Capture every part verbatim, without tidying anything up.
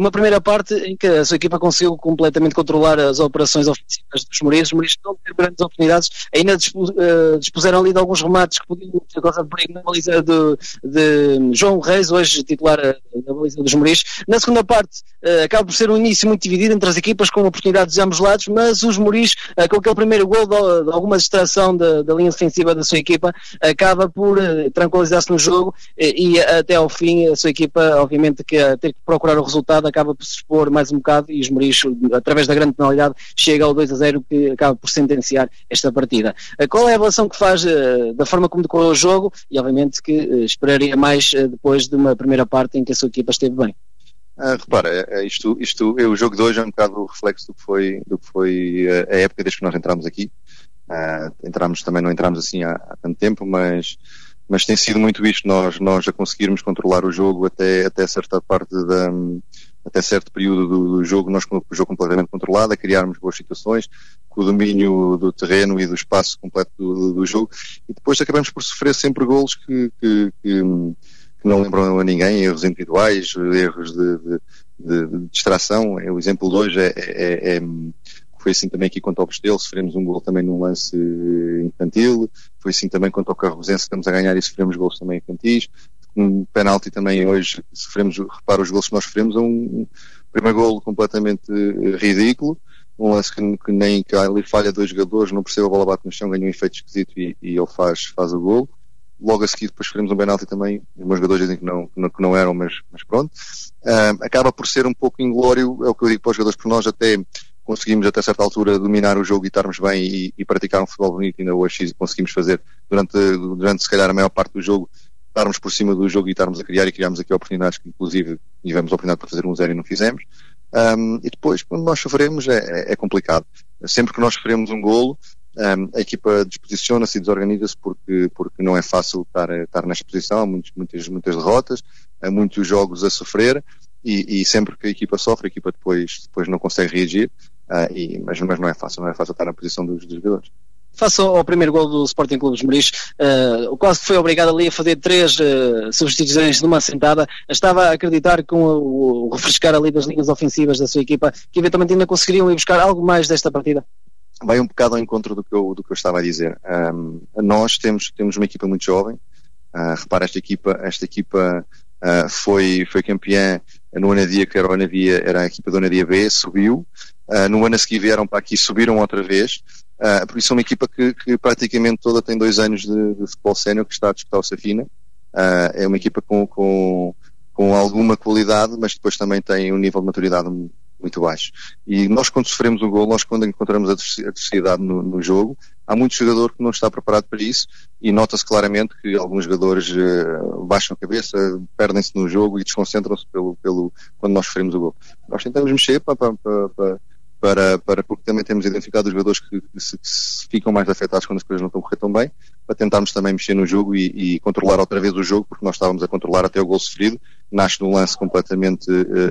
uma primeira parte em que a sua equipa conseguiu completamente controlar as operações ofensivas dos Mourinhos. Os Mourinhos não ter grandes oportunidades, ainda dispuseram ali de alguns remates que podiam ter causado perigo na baliza de, de João Reis, hoje titular da baliza dos Mourinhos. Na segunda parte, acaba por ser um início muito dividido entre as equipas, com oportunidades de ambos lados, mas os Mourinhos, com aquele primeiro gol de, de alguma distração da, da linha defensiva da sua equipa, acaba por tranquilizar-se no jogo e, e até ao fim a sua equipa, obviamente, que a ter que procurar o resultado, acaba por se expor mais um bocado e os Mourinhos, através da grande penalidade, chega ao dois a zero, que acaba por sentenciar esta partida. Qual é a avaliação que faz da forma como decorreu o jogo e, obviamente, que esperaria mais depois de uma primeira parte em que a sua equipa esteve bem? Ah, repara, é, isto, isto, é, o jogo de hoje é um bocado o reflexo do que foi, do que foi a, a época desde que nós entramos aqui. Uh, entramos também, não entramos assim há, há tanto tempo, mas, mas tem sido muito isto, nós, nós a conseguirmos controlar o jogo até, até certa parte da, até certo período do, do jogo, nós com o jogo completamente controlado, a criarmos boas situações, com o domínio do terreno e do espaço completo do, do jogo, e depois acabamos por sofrer sempre golos que, que, que, que não lembram a ninguém, erros individuais, erros de, de, de, de distração. O exemplo de hoje é, é, é foi assim também aqui contra o Bestelo, sofremos um gol também num lance infantil, foi assim também contra o Carrosense, estamos a ganhar e sofremos gols também infantis, um penalti também hoje, sofremos, repara os gols que nós sofremos, um, um primeiro gol completamente ridículo, um lance que, que nem que ali falha dois jogadores, não percebe, a bola bate no chão, ganha um efeito esquisito e, e ele faz, faz o gol. Logo a seguir depois sofremos um penalti também, os meus jogadores dizem que não, que não, que não eram, mas, mas pronto. Uh, acaba por ser um pouco inglório, é o que eu digo para os jogadores, por nós até conseguimos até certa altura dominar o jogo e estarmos bem e, e praticar um futebol bonito, e ainda hoje conseguimos fazer durante, durante se calhar a maior parte do jogo, estarmos por cima do jogo e estarmos a criar, e criámos aqui oportunidades que inclusive tivemos a oportunidade para fazer um zero e não fizemos. Um, e depois quando nós sofremos é, é, é complicado. Sempre que nós sofremos um golo, um, a equipa disposiciona-se e desorganiza-se, porque, porque não é fácil estar, estar nesta posição, há muitos, muitas, muitas derrotas, há muitos jogos a sofrer, e, e sempre que a equipa sofre, a equipa depois, depois não consegue reagir. Uh, e, mas, mas não é fácil, não é fácil estar na posição dos, dos jogadores. Face ao primeiro gol do Sporting Clube dos Mourinhos, uh, quase que foi obrigado ali a fazer três uh, substituições numa sentada. Estava a acreditar que com o, o refrescar ali das linhas ofensivas da sua equipa, que eventualmente ainda conseguiriam ir buscar algo mais desta partida? Vai um bocado ao encontro do que eu, do que eu estava a dizer. Um, nós temos, temos uma equipa muito jovem. Uh, repara, esta equipa, esta equipa uh, foi, foi campeã no Anadia, que era o Anadia, era a equipa do Anadia B, subiu. Uh, no ano a seguir vieram para aqui, subiram outra vez. Uh, por isso é uma equipa que, que praticamente toda tem dois anos de, de futebol sénior, que está a disputar o Safina. Uh, é uma equipa com, com, com alguma qualidade, mas depois também tem um nível de maturidade muito baixo. E nós, quando sofremos um gol, nós quando encontramos a adversidade no, no jogo, há muito jogador que não está preparado para isso, e nota-se claramente que alguns jogadores uh, baixam a cabeça, perdem-se no jogo e desconcentram-se pelo, pelo, quando nós sofremos o gol. Nós tentamos mexer para, para, para, para, para porque também temos identificado os jogadores que, que, se, que se ficam mais afetados quando as coisas não estão a correr tão bem, para tentarmos também mexer no jogo e, e controlar outra vez o jogo, porque nós estávamos a controlar até o gol sofrido, nasce num lance completamente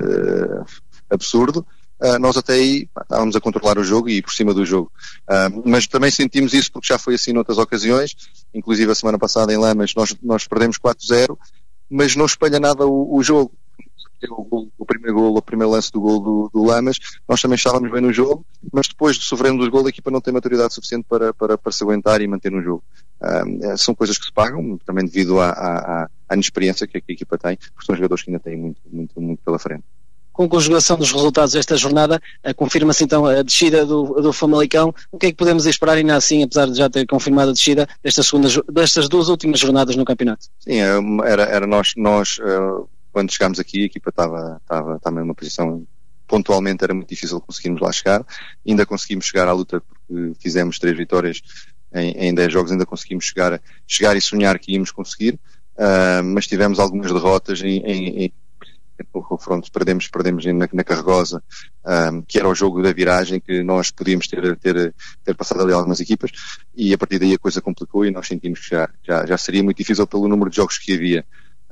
uh, absurdo. Uh, nós até aí pá, estávamos a controlar o jogo e ir por cima do jogo, uh, mas também sentimos isso porque já foi assim noutras ocasiões, inclusive a semana passada em Lamas nós, nós perdemos quatro zero, mas não espelha nada o, o jogo. O, gol, o primeiro gol, o primeiro lance do gol do, do Lamas, nós também estávamos bem no jogo, mas depois de sofrermos os gols a equipa não tem maturidade suficiente para, para, para se aguentar e manter no jogo. Uh, são coisas que se pagam, também devido à, à, à inexperiência que a, que a equipa tem, porque são jogadores que ainda têm muito, muito, muito pela frente. Com a conjugação dos resultados desta jornada, confirma-se então a descida do, do Famalicão. O que é que podemos esperar ainda assim, apesar de já ter confirmado a descida destas, segundas, destas duas últimas jornadas no campeonato? Sim, era, era nós, nós quando chegámos aqui, a equipa estava, estava, estava numa posição, pontualmente era muito difícil conseguirmos lá chegar, ainda conseguimos chegar à luta porque fizemos três vitórias em, em dez jogos, ainda conseguimos chegar, chegar e sonhar que íamos conseguir, uh, mas tivemos algumas derrotas em, em, em no confronto, perdemos, perdemos na, na Carregosa, um, que era o jogo da viragem, que nós podíamos ter, ter, ter passado ali algumas equipas, e a partir daí a coisa complicou e nós sentimos que já, já, já seria muito difícil pelo número de jogos que havia.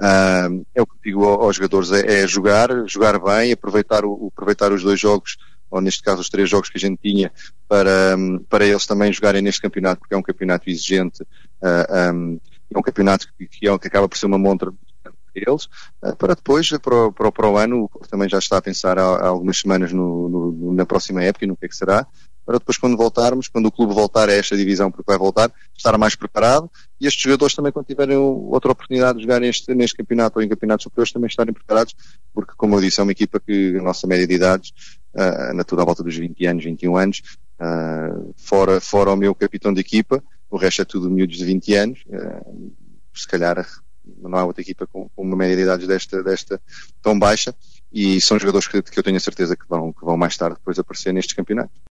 Um, é o que digo aos jogadores, é, é jogar, jogar bem, aproveitar, o, aproveitar os dois jogos, ou neste caso os três jogos que a gente tinha, para, para eles também jogarem neste campeonato, porque é um campeonato exigente, uh, um, é um campeonato que, que, é, que acaba por ser uma montra eles, uh, para depois, para o, para, o, para o ano, também já está a pensar há, há algumas semanas no, no, na próxima época e no que é que será, para depois quando voltarmos, quando o clube voltar a esta divisão, porque vai voltar, estar mais preparado, e estes jogadores também, quando tiverem outra oportunidade de jogar neste, neste campeonato ou em campeonatos superiores, também estarem preparados, porque, como eu disse, é uma equipa que a nossa média de idades, uh, na tudo à volta dos vinte anos, vinte e um anos, uh, fora, fora o meu capitão de equipa, o resto é tudo miúdos de vinte anos, uh, se calhar não há outra equipa com, com uma média de idades desta, desta tão baixa, e são jogadores que, que eu tenho a certeza que vão, que vão mais tarde depois aparecer nestes campeonatos.